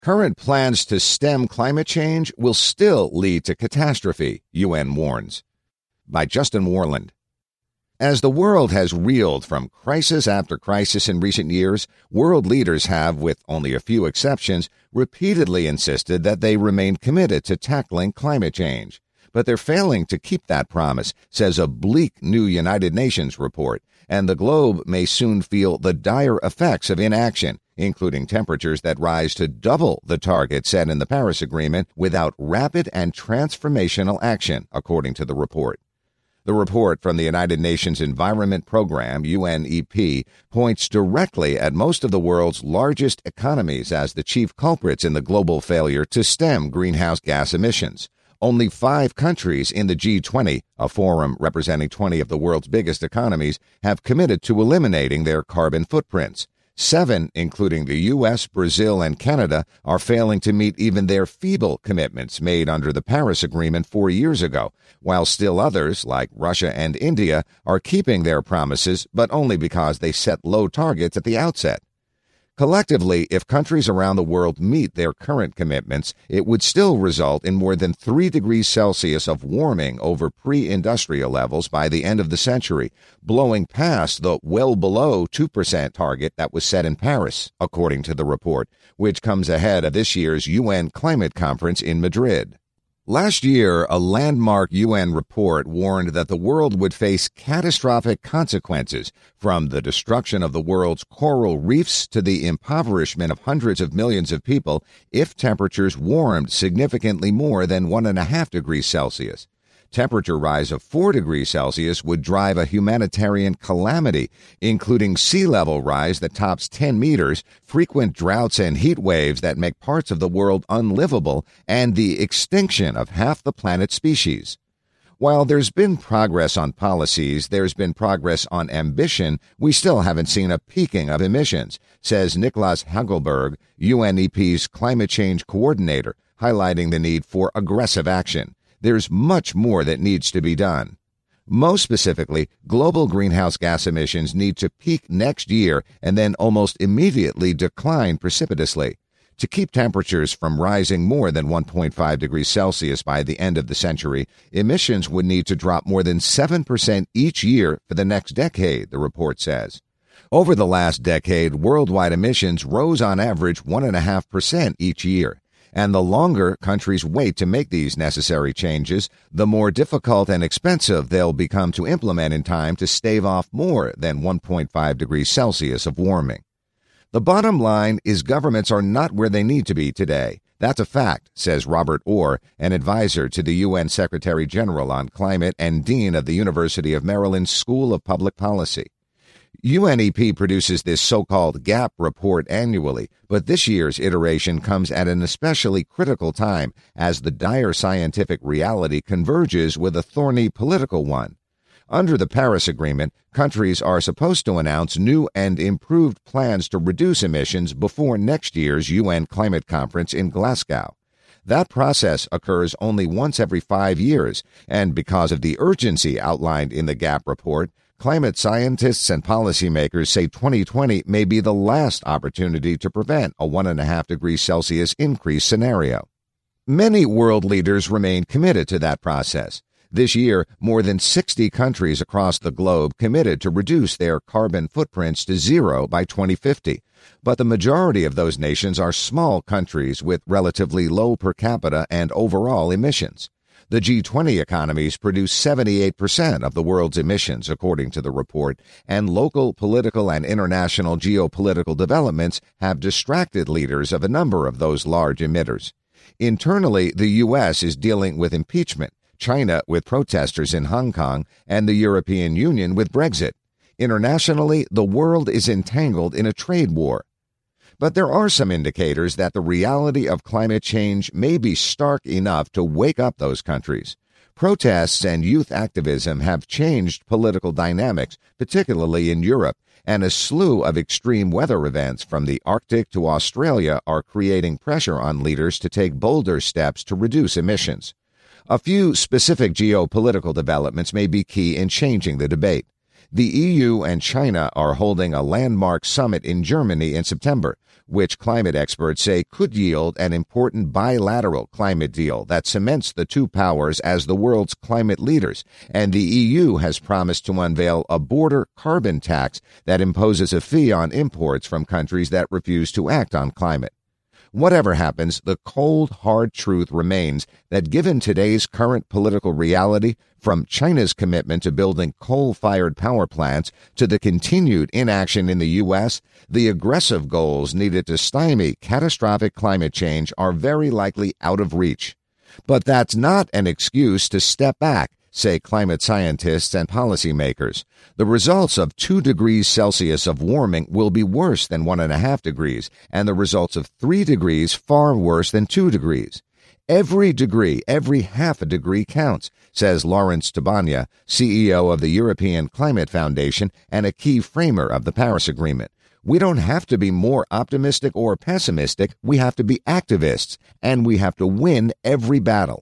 Current plans to stem climate change will still lead to catastrophe, UN warns. By Justin Warland. As the world has reeled from crisis after crisis in recent years, world leaders have, with only a few exceptions, repeatedly insisted that they remain committed to tackling climate change. But they're failing to keep that promise, says a bleak new United Nations report, and the globe may soon feel the dire effects of inaction, including temperatures that rise to double the target set in the Paris Agreement without rapid and transformational action, according to the report. The report from the United Nations Environment Program, UNEP, points directly at most of the world's largest economies as the chief culprits in the global failure to stem greenhouse gas emissions. Only 5 countries in the G20, a forum representing 20 of the world's biggest economies, have committed to eliminating their carbon footprints. 7, including the U.S., Brazil, and Canada, are failing to meet even their feeble commitments made under the Paris Agreement 4 years ago, while still others, like Russia and India, are keeping their promises, but only because they set low targets at the outset. Collectively, if countries around the world meet their current commitments, it would still result in more than 3 degrees Celsius of warming over pre-industrial levels by the end of the century, blowing past the well below 2% target that was set in Paris, according to the report, which comes ahead of this year's UN Climate Conference in Madrid. Last year, a landmark UN report warned that the world would face catastrophic consequences, from the destruction of the world's coral reefs to the impoverishment of hundreds of millions of people, if temperatures warmed significantly more than 1.5 degrees Celsius. Temperature rise of 4 degrees Celsius would drive a humanitarian calamity, including sea level rise that tops 10 meters, frequent droughts and heat waves that make parts of the world unlivable, and the extinction of half the planet's species. While there's been progress on policies, there's been progress on ambition, we still haven't seen a peaking of emissions, says Niklas Hagelberg, UNEP's climate change coordinator, highlighting the need for aggressive action. There's much more that needs to be done. Most specifically, global greenhouse gas emissions need to peak next year and then almost immediately decline precipitously. To keep temperatures from rising more than 1.5 degrees Celsius by the end of the century, emissions would need to drop more than 7% each year for the next decade, the report says. Over the last decade, worldwide emissions rose on average 1.5% each year. And the longer countries wait to make these necessary changes, the more difficult and expensive they'll become to implement in time to stave off more than 1.5 degrees Celsius of warming. The bottom line is governments are not where they need to be today. That's a fact, says Robert Orr, an advisor to the UN Secretary General on Climate and Dean of the University of Maryland School of Public Policy. UNEP produces this so-called GAP report annually, but this year's iteration comes at an especially critical time as the dire scientific reality converges with a thorny political one. Under the Paris Agreement, countries are supposed to announce new and improved plans to reduce emissions before next year's UN Climate Conference in Glasgow. That process occurs only once every 5 years, and because of the urgency outlined in the GAP report, climate scientists and policymakers say 2020 may be the last opportunity to prevent a 1.5 degrees Celsius increase scenario. Many world leaders remain committed to that process. This year, more than 60 countries across the globe committed to reduce their carbon footprints to zero by 2050. But the majority of those nations are small countries with relatively low per capita and overall emissions. The G20 economies produce 78% of the world's emissions, according to the report, and local political and international geopolitical developments have distracted leaders of a number of those large emitters. Internally, the U.S. is dealing with impeachment, China with protesters in Hong Kong, and the European Union with Brexit. Internationally, the world is entangled in a trade war. But there are some indicators that the reality of climate change may be stark enough to wake up those countries. Protests and youth activism have changed political dynamics, particularly in Europe, and a slew of extreme weather events from the Arctic to Australia are creating pressure on leaders to take bolder steps to reduce emissions. A few specific geopolitical developments may be key in changing the debate. The EU and China are holding a landmark summit in Germany in September, which climate experts say could yield an important bilateral climate deal that cements the two powers as the world's climate leaders, and the EU has promised to unveil a border carbon tax that imposes a fee on imports from countries that refuse to act on climate. Whatever happens, the cold, hard truth remains that given today's current political reality, from China's commitment to building coal-fired power plants to the continued inaction in the U.S., the aggressive goals needed to stymie catastrophic climate change are very likely out of reach. But that's not an excuse to step back, say climate scientists and policymakers. The results of 2 degrees Celsius of warming will be worse than 1.5 degrees, and the results of 3 degrees far worse than 2 degrees. Every degree, every half a degree counts, says Lawrence Tabania, CEO of the European Climate Foundation and a key framer of the Paris Agreement. We don't have to be more optimistic or pessimistic. We have to be activists, and we have to win every battle.